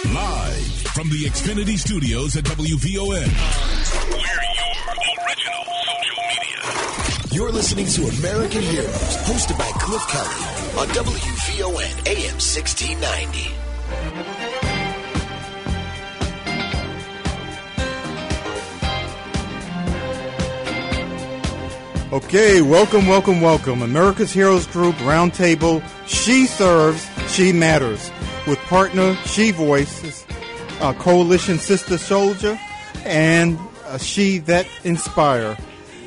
Live from the Xfinity Studios at WVON. We're your original social media. You're listening to American Heroes, hosted by Cliff Kelly on WVON AM 1690. Okay, welcome. America's Heroes Group Roundtable. She serves, she matters. With partner She Voices, Coalition Sister Soldier, and She That Inspire.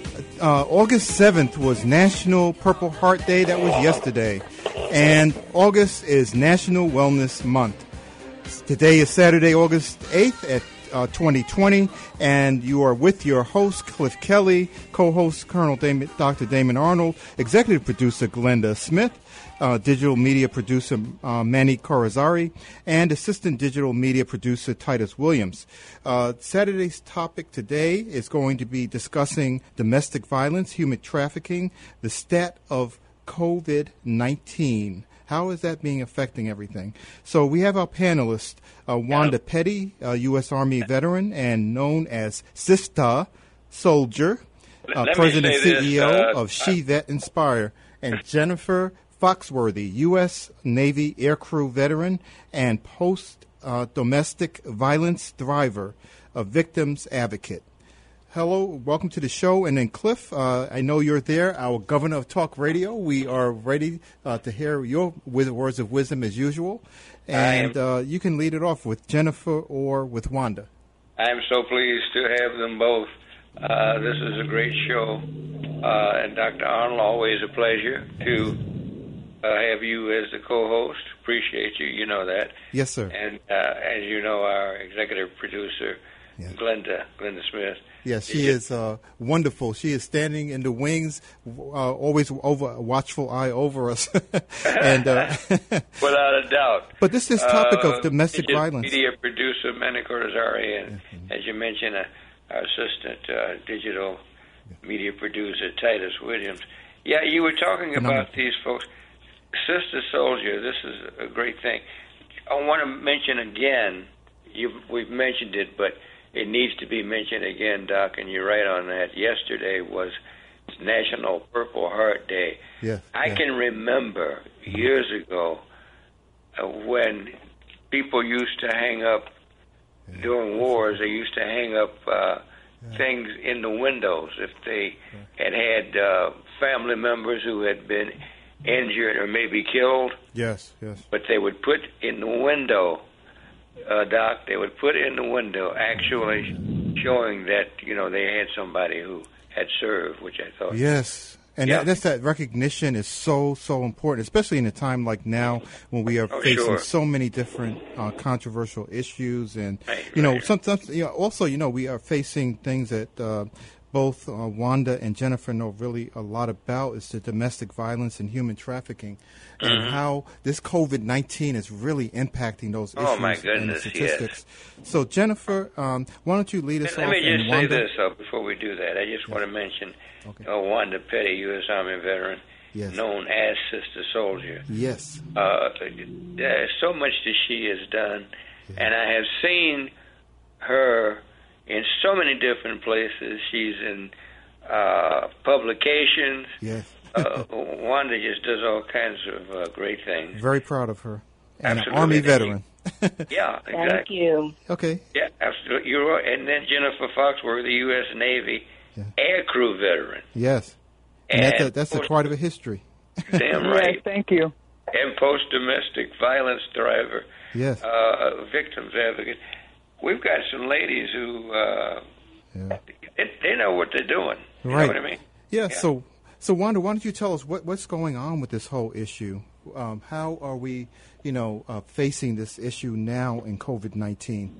August 7th was National Purple Heart Day. That was yesterday. And August is National Wellness Month. Today is Saturday, August 8th at 2020, and you are with your host, Cliff Kelly, co-host Colonel Dr. Damon Arnold, executive producer Glenda Smith, digital media producer Manny Corazari, and assistant digital media producer Titus Williams. Saturday's topic today is going to be discussing domestic violence, human trafficking, the stat of COVID-19. How is that affecting everything? So we have our panelist, Wanda Petty, U.S. Army veteran and known as Sister Soldier, President and CEO of She That Inspire, and Jennifer Foxworthy, U.S. Navy aircrew veteran and post-domestic violence thriver, a victim's advocate. Hello, welcome to the show. And then Cliff, I know you're there, our governor of talk radio. We are ready to hear your words of wisdom as usual. And you can lead it off with Jennifer or with Wanda. I'm so pleased to have them both. This is a great show. And Dr. Arnold, always a pleasure to have you as the co-host. Appreciate you. You know that. Yes, sir. And as you know, our executive producer, Glenda Smith. Yes, she is wonderful. She is standing in the wings, always over a watchful eye over us. And without a doubt. But this is topic of domestic violence. Media producer Manny Corazari, and as you mentioned, our assistant digital media producer Titus Williams. Yeah, you were talking about these folks. Sister Soldier, this is a great thing. I want to mention again, we've mentioned it, but it needs to be mentioned again, Doc, and you're right on that. Yesterday was National Purple Heart Day. Yes, I can remember years ago when people used to hang up, during wars, they used to hang up things in the windows if they had family members who had been injured or maybe killed. Yes. But they would put in the window, Doc, they would put in the window actually showing that, they had somebody who had served, which I thought. Yes. And that recognition is so important, especially in a time like now when we are facing so many different controversial issues. And, sometimes, also, we are facing things that both Wanda and Jennifer know really a lot about is the domestic violence and human trafficking, and how this COVID-19 is really impacting those issues and the statistics. Yes. So, Jennifer, why don't you lead us off? Let me just say this before we do that. I just want to mention Wanda Petty, U.S. Army veteran, known as Sister Soldier. Yes. There's so much that she has done, and I have seen her in so many different places. She's in publications. Yes. Wanda just does all kinds of great things. Very proud of her. And absolutely. An Army veteran. Yeah, exactly. Thank you. Okay. Yeah, absolutely. You're right. And then Jennifer Foxworthy, U.S. Navy aircrew veteran. Yes. And that's a part of a history. Damn right. Yes, thank you. And post-domestic violence driver. Yes. Victims advocate. We've got some ladies who they know what they're doing. You know what I mean? Yeah. So Wanda, why don't you tell us what's going on with this whole issue? How are we, facing this issue now in COVID-19?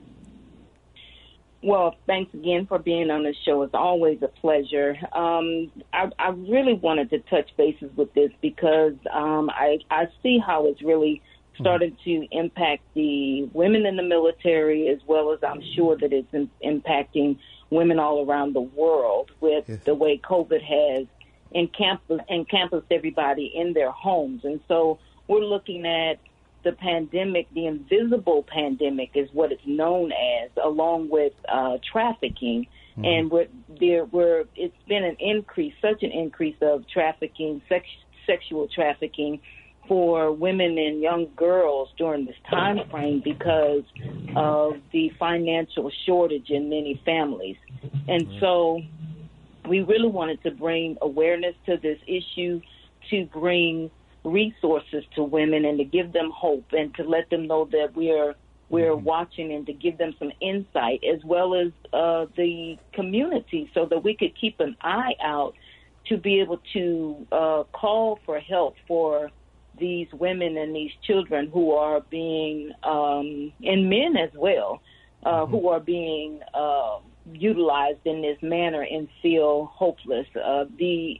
Well, thanks again for being on the show. It's always a pleasure. I really wanted to touch bases with this because I see how it's really started to impact the women in the military, as well as I'm sure that it's impacting women all around the world with the way COVID has encompassed everybody in their homes. And so we're looking at the pandemic, the invisible pandemic is what it's known as, along with trafficking. And it's been an increase, such an increase of trafficking, sexual trafficking for women and young girls during this time frame because of the financial shortage in many families. And so we really wanted to bring awareness to this issue, to bring resources to women and to give them hope and to let them know that we're watching and to give them some insight, as well as the community, so that we could keep an eye out to be able to call for help for these women and these children who are being, and men as well, who are being utilized in this manner and feel hopeless. The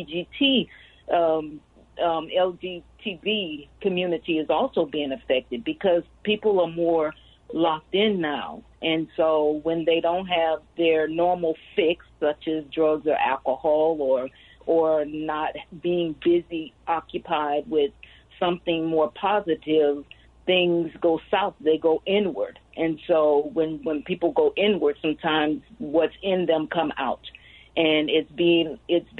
LGTB community is also being affected because people are more locked in now. And so when they don't have their normal fix, such as drugs or alcohol, or not being busy, occupied with something more positive, things go south, they go inward. And so when people go inward, sometimes what's in them come out, and it's being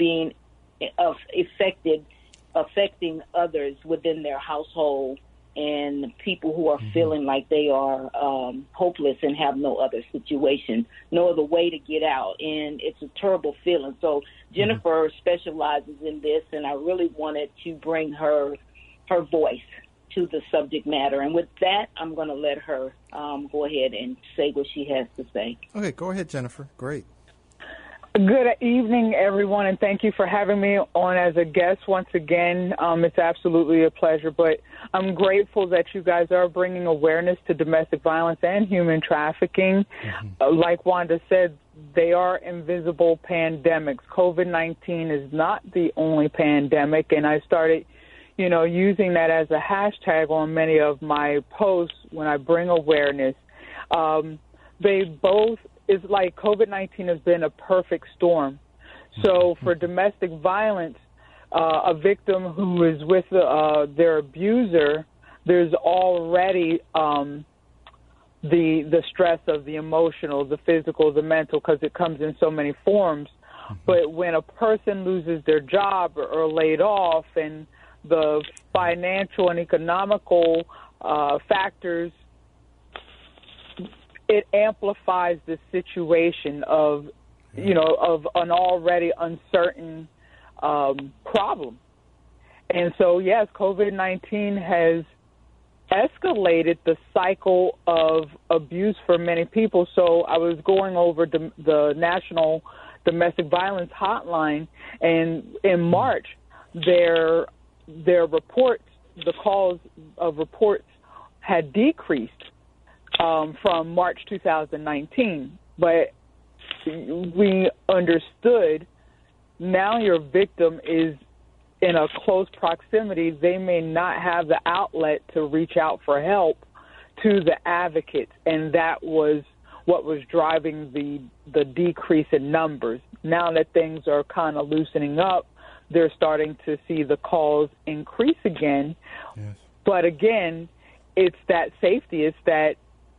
affecting others within their household and people who are feeling like they are hopeless and have no other situation, no other way to get out. And it's a terrible feeling. So Jennifer specializes in this, and I really wanted to bring her voice to the subject matter. And with that, I'm going to let her go ahead and say what she has to say. Okay, go ahead, Jennifer. Great. Good evening, everyone, and thank you for having me on as a guest once again. It's absolutely a pleasure, but I'm grateful that you guys are bringing awareness to domestic violence and human trafficking. Like Wanda said, they are invisible pandemics. COVID-19 is not the only pandemic, and I started, using that as a hashtag on many of my posts when I bring awareness. It's like COVID-19 has been a perfect storm. So for domestic violence, a victim who is with their abuser, there's already the stress of the emotional, the physical, the mental, because it comes in so many forms. But when a person loses their job or laid off, and the financial and economical factors, it amplifies the situation of an already uncertain problem. And so, yes, COVID-19 has escalated the cycle of abuse for many people. So I was going over the National Domestic Violence Hotline, and in March, their reports, the calls of reports, had decreased from March 2019. But we understood now your victim is in a close proximity. They may not have the outlet to reach out for help to the advocates, and that was what was driving the decrease in numbers. Now that things are kind of loosening up, they're starting to see the calls increase again. Yes. But again, it's that safety. It's that,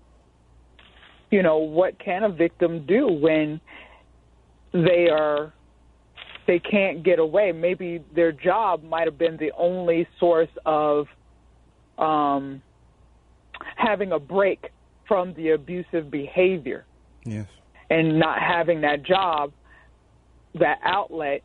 what can a victim do when they can't get away? Maybe their job might have been the only source of having a break from the abusive behavior. Yes. And not having that job, that outlet,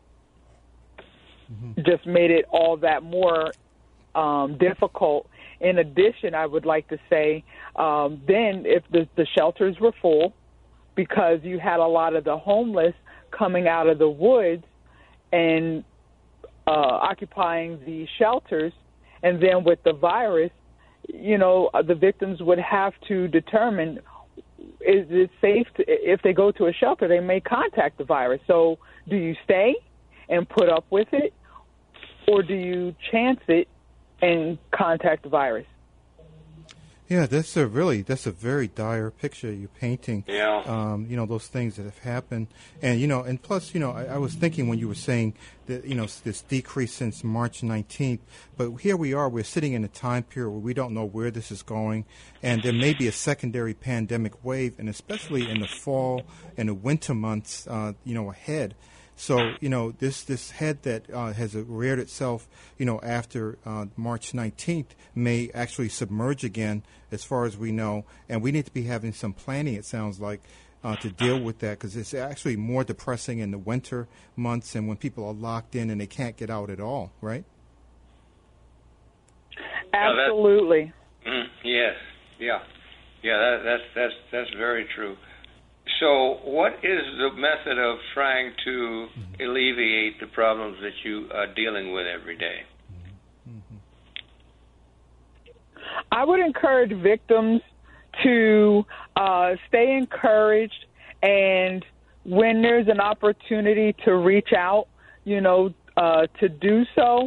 just made it all that more difficult. In addition, I would like to say, then if the shelters were full, because you had a lot of the homeless coming out of the woods and occupying the shelters, and then with the virus, the victims would have to determine, is it safe if they go to a shelter, they may contact the virus. So do you stay and put up with it, or do you chance it and contact the virus? Yeah, that's a very dire picture you're painting. Yeah. Those things that have happened, and and plus, I was thinking when you were saying that, this decrease since March 19th, but here we are, we're sitting in a time period where we don't know where this is going, and there may be a secondary pandemic wave, and especially in the fall and the winter months, ahead. So, this head that has reared itself, after March 19th may actually submerge again, as far as we know. And we need to be having some planning, it sounds like, to deal with that, because it's actually more depressing in the winter months and when people are locked in and they can't get out at all, right? Absolutely. Yes. Yeah. Yeah, that's very true. So what is the method of trying to alleviate the problems that you are dealing with every day? I would encourage victims to stay encouraged, and when there's an opportunity to reach out, to do so.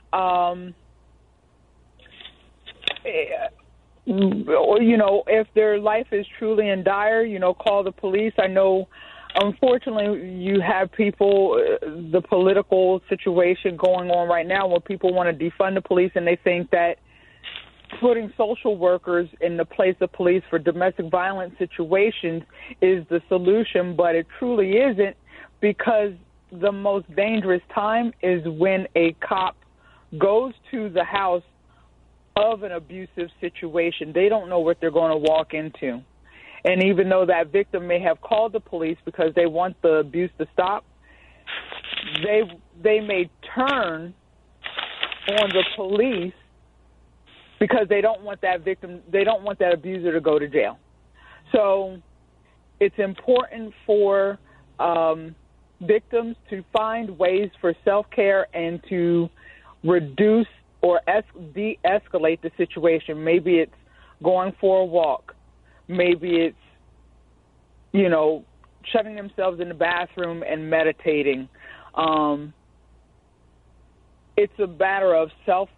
If their life is truly in dire, call the police. I know, unfortunately, you have people, the political situation going on right now where people want to defund the police, and they think that putting social workers in the place of police for domestic violence situations is the solution, but it truly isn't, because the most dangerous time is when a cop goes to the house of an abusive situation. They don't know what they're going to walk into. And even though that victim may have called the police because they want the abuse to stop, they may turn on the police because they don't want that victim, they don't want that abuser to go to jail. So it's important for victims to find ways for self-care and to reduce or de-escalate the situation. Maybe it's going for a walk. Maybe it's, shutting themselves in the bathroom and meditating. It's a matter of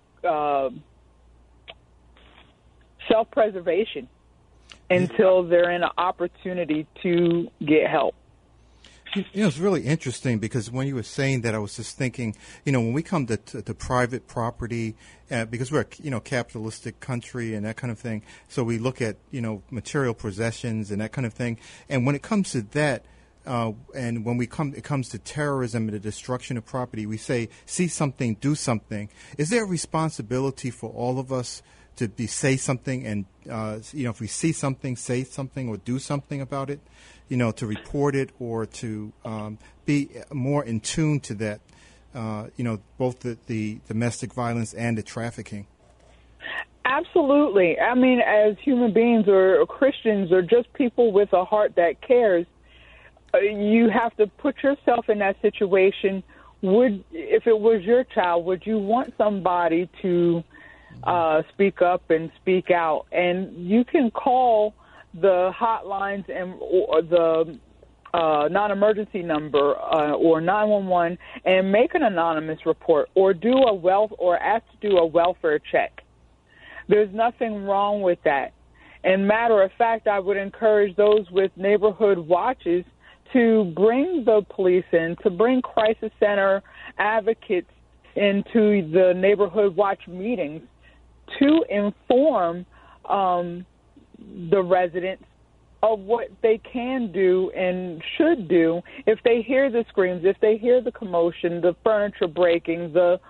self-preservation until they're in an opportunity to get help. It's really interesting because when you were saying that, I was just thinking, when we come to private property, because we're a, capitalistic country and that kind of thing, so we look at, material possessions and that kind of thing. And when it comes to that, and when it comes to terrorism and the destruction of property, we say, see something, do something. Is there a responsibility for all of us to say something and, if we see something, say something or do something about it? To report it or to be more in tune to that, both the domestic violence and the trafficking? Absolutely. I mean, as human beings or Christians or just people with a heart that cares, you have to put yourself in that situation. If it was your child, would you want somebody to speak up and speak out? And you can call the hotlines or the non-emergency number or 911 and make an anonymous report or ask to do a welfare check. There's nothing wrong with that. And matter of fact, I would encourage those with neighborhood watches to bring the police in, to bring crisis center advocates into the neighborhood watch meetings to inform the residents of what they can do and should do if they hear the screams, if they hear the commotion, the furniture breaking,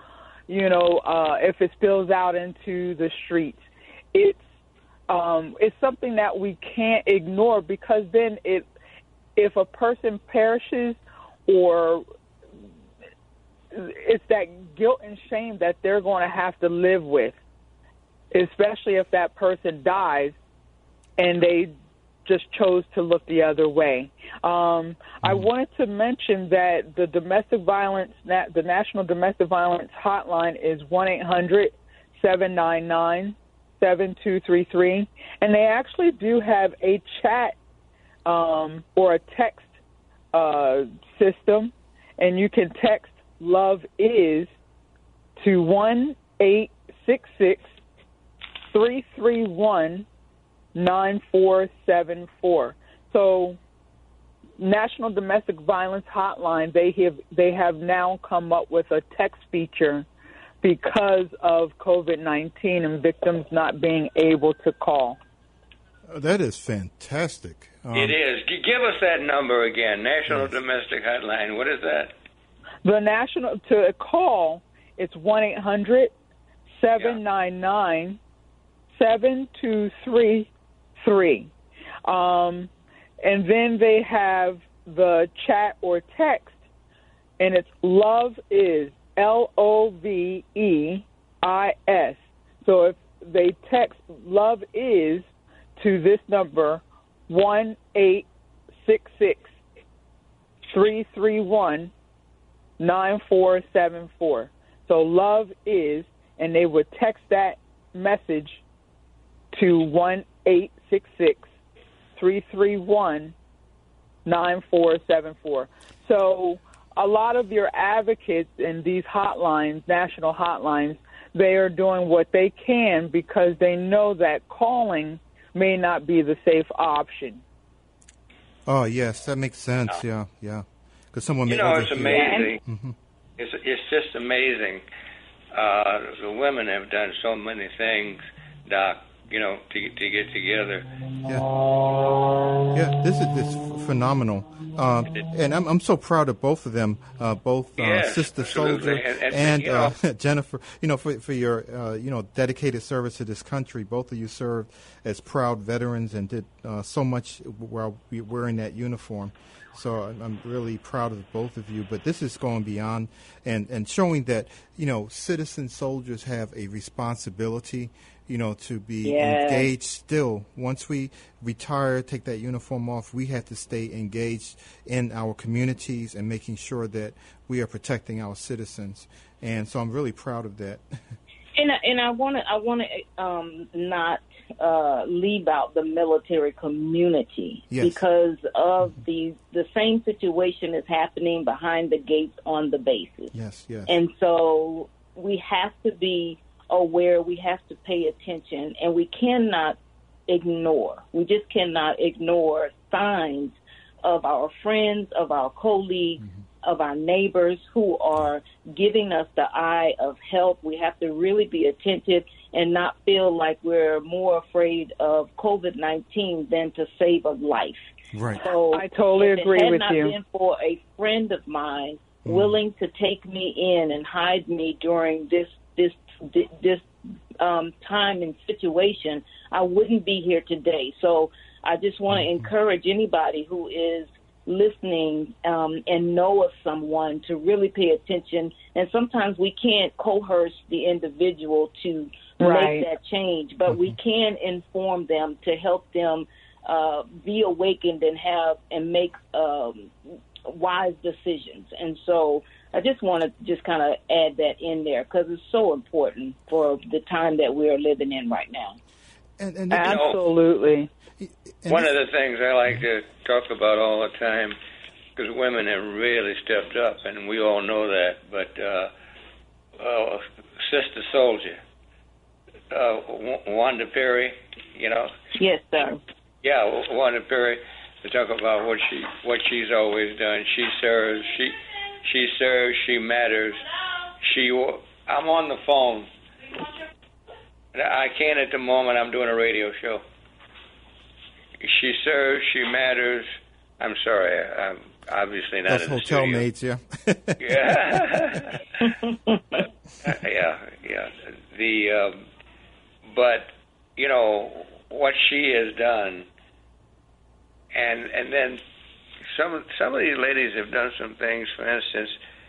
if it spills out into the streets. It's something that we can't ignore, because then if a person perishes, or it's that guilt and shame that they're going to have to live with, especially if that person dies and they just chose to look the other way. I wanted to mention that the National Domestic Violence Hotline is 1-800-799-7233, and they actually do have a chat or a text system, and you can text "Love Is" to 1-866-331 9474. So National Domestic Violence Hotline, they have now come up with a text feature because of COVID-19 and victims not being able to call. That is fantastic. It is. Give us that number again, National Domestic Hotline. What is that? The national to call, it's 1-800-799-7233. And then they have the chat or text, and it's Love Is, LOVEIS. So if they text Love Is to this number, 1-866-331-9474. So Love Is, and they would text that message to 1-866-331-9474. So a lot of your advocates in these hotlines, national hotlines, they are doing what they can because they know that calling may not be the safe option. Oh, yes, that makes sense. Yeah. Because someone may it's amazing. Mm-hmm. It's just amazing. The women have done so many things, Doc, to get together. Yeah, this is phenomenal. And I'm so proud of both of them, Sister absolutely. Soldier and Jennifer, for your, dedicated service to this country. Both of you served as proud veterans and did so much while wearing that uniform. So I'm really proud of both of you. But this is going beyond and showing that, citizen soldiers have a responsibility, to be engaged still. Once we retire, take that uniform off, we have to stay engaged in our communities and making sure that we are protecting our citizens. And so I'm really proud of that. And I want to not leave out the military community because of the same situation is happening behind the gates on the bases. Yes. And so we have to be aware, we have to pay attention, and we cannot ignore. We just cannot ignore signs of our friends, of our colleagues, of our neighbors who are giving us the eye of help. We have to really be attentive and not feel like we're more afraid of COVID-19 than to save a life. Right. So I totally agree with you. If it had not been for a friend of mine willing to take me in and hide me during this time and situation, I wouldn't be here today. So I just want to encourage anybody who is listening and know of someone to really pay attention. And sometimes we can't coerce the individual to make that change, but we can inform them to help them be awakened and make wise decisions. And so I just want to kind of add that in there because it's so important for the time that we are living in right now. And absolutely. One of the things I like to talk about all the time, because women have really stepped up, and we all know that, but Sister Soldier, Wanda Perry, Yes, sir. Yeah, Wanda Perry, to talk about what she's always done. She serves, she matters. I'm on the phone. I can't at the moment. I'm doing a radio show. She serves, she matters. I'm sorry, I'm obviously not That's in the hotel studio. mates, yeah. Yeah. But what she has done, and then some of these ladies have done some things. For instance,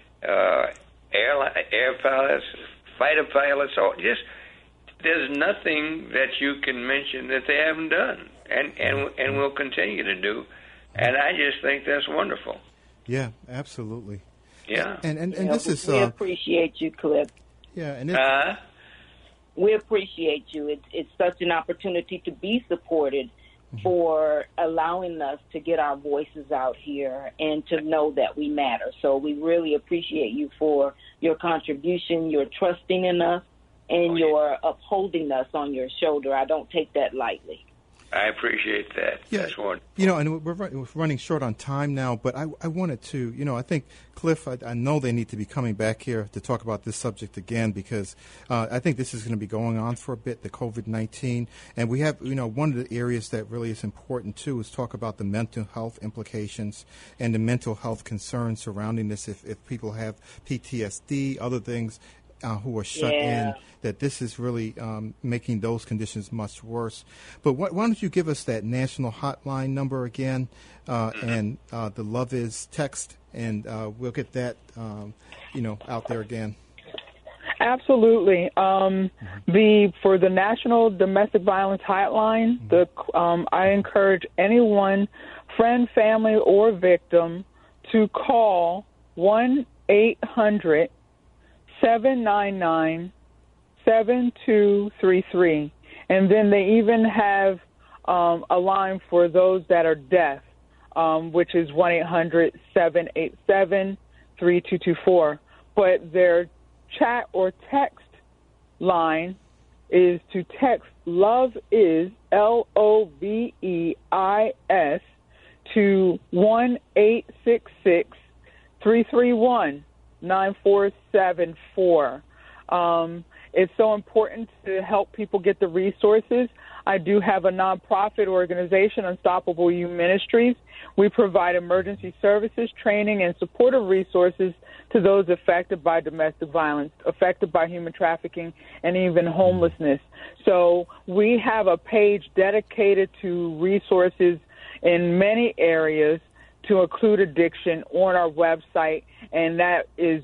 air pilots, fighter pilots. There's nothing that you can mention that they haven't done, and will continue to do. And I just think that's wonderful. Yeah, absolutely. Yeah. And this is... We appreciate you, Cliff. Yeah, and we appreciate you. It's such an opportunity to be supported for allowing us to get our voices out here and to know that we matter. So we really appreciate you for your contribution, your trusting in us, and your upholding us on your shoulder. I don't take that lightly. I appreciate that. Yeah, That's one. And we're running short on time now, but I wanted to, I think, Cliff, I know they need to be coming back here to talk about this subject again because I think this is going to be going on for a bit, the COVID-19. And we have, one of the areas that really is important, too, is talk about the mental health implications and the mental health concerns surrounding this. If people have PTSD, other things, who are shut in, that this is really making those conditions much worse. But why don't you give us that national hotline number again and the Love Is text, and we'll get that, out there again. Absolutely. For the National Domestic Violence Hotline, I encourage anyone, friend, family, or victim, to call 1-800-799-7233. And then they even have a line for those that are deaf, which is 1-800-787-3224. But their chat or text line is to text Love Is, LOVEIS, to 1-866-331-9474. It's so important to help people get the resources. I do have a nonprofit organization, Unstoppable You Ministries. We provide emergency services, training, and supportive resources to those affected by domestic violence, affected by human trafficking, and even homelessness. So we have a page dedicated to resources in many areas to include addiction on our website, and that is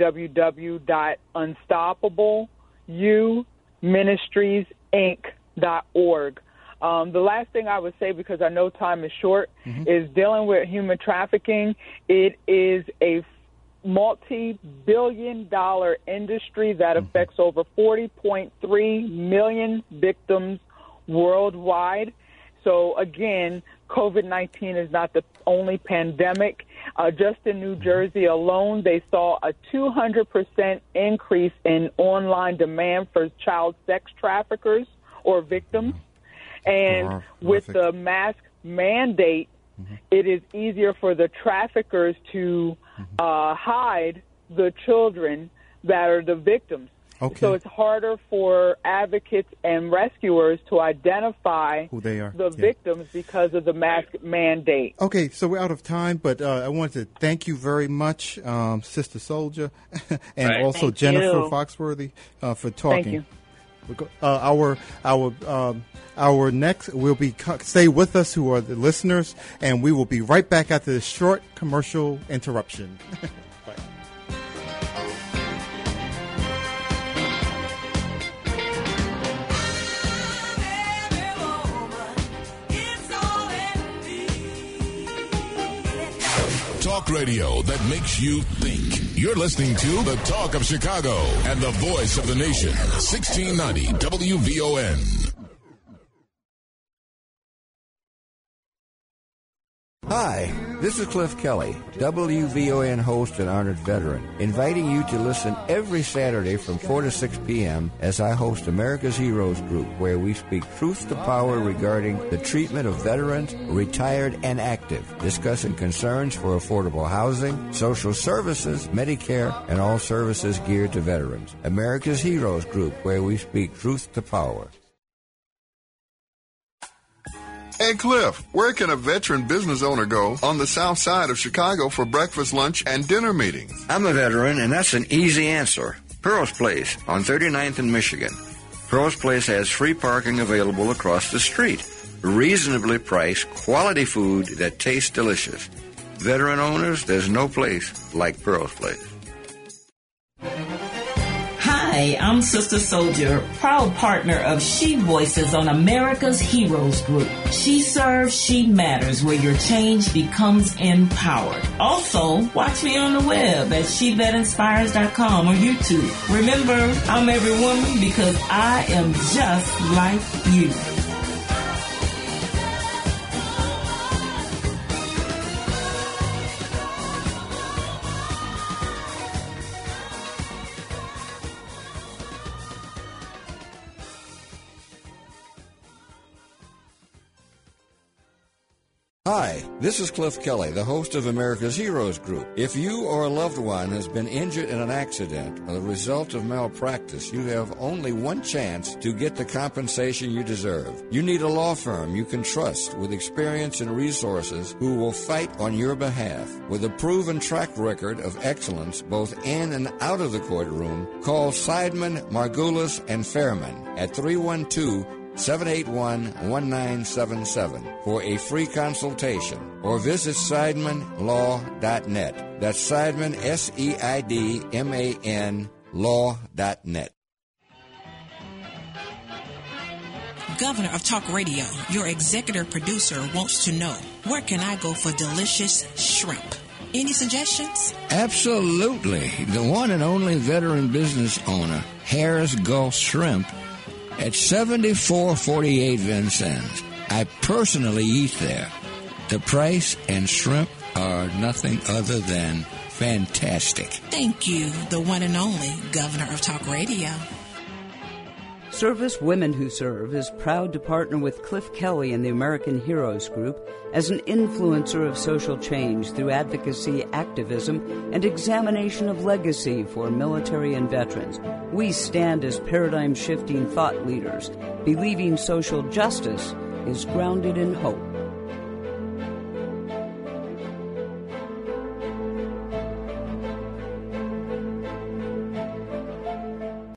www.unstoppableYouministriesinc.org. The last thing I would say, because I know time is short, is dealing with human trafficking. It is a multi-billion-dollar industry that affects over 40.3 million victims worldwide. So, again, COVID-19 is not the only pandemic. Just in New Jersey alone, they saw a 200% increase in online demand for child sex traffickers or victims. And with the mask mandate, it is easier for the traffickers to hide the children that are the victims. Okay. So it's harder for advocates and rescuers to identify who they are, the victims because of the mask mandate. Okay, so we're out of time, but I want to thank you very much, Sister Soldier, and also thank Jennifer you. Foxworthy for talking. Thank you. Our next will be stay with us, who are the listeners, and we will be right back after this short commercial interruption. Bye. Talk radio that makes you think. You're listening to The Talk of Chicago and the voice of the nation, 1690 WVON. Hi, this is Cliff Kelly, WVON host and honored veteran, inviting you to listen every Saturday from 4 to 6 p.m. as I host America's Heroes Group, where we speak truth to power regarding the treatment of veterans, retired and active, discussing concerns for affordable housing, social services, Medicare, and all services geared to veterans. America's Heroes Group, where we speak truth to power. Hey, Cliff, where can a veteran business owner go on the south side of Chicago for breakfast, lunch, and dinner meetings? I'm a veteran, and that's an easy answer. Pearl's Place on 39th and Michigan. Pearl's Place has free parking available across the street. Reasonably priced, quality food that tastes delicious. Veteran owners, there's no place like Pearl's Place. Hi, I'm Sister Soldier, proud partner of She Voices on America's Heroes Group. She serves, she matters, where your change becomes empowered. Also, watch me on the web at SheVetInspires.com or YouTube. Remember, I'm every woman because I am just like you. Hi, this is Cliff Kelly, the host of America's Heroes Group. If you or a loved one has been injured in an accident or the result of malpractice, you have only one chance to get the compensation you deserve. You need a law firm you can trust with experience and resources who will fight on your behalf. With a proven track record of excellence both in and out of the courtroom, call Seidman, Margulis, and Fairman at 312-781-1977 for a free consultation, or visit SeidmanLaw.net. That's Seidman, SEIDMAN, law.net. Governor of Talk Radio, your executive producer, wants to know, where can I go for delicious shrimp? Any suggestions? Absolutely. The one and only veteran business owner, Harris Gulf Shrimp, at 7448 Vincennes. I personally eat there. The price and shrimp are nothing other than fantastic. Thank you, the one and only Governor of Talk Radio. Service Women Who Serve is proud to partner with Cliff Kelly and the American Heroes Group as an influencer of social change through advocacy, activism, and examination of legacy for military and veterans. We stand as paradigm-shifting thought leaders, believing social justice is grounded in hope.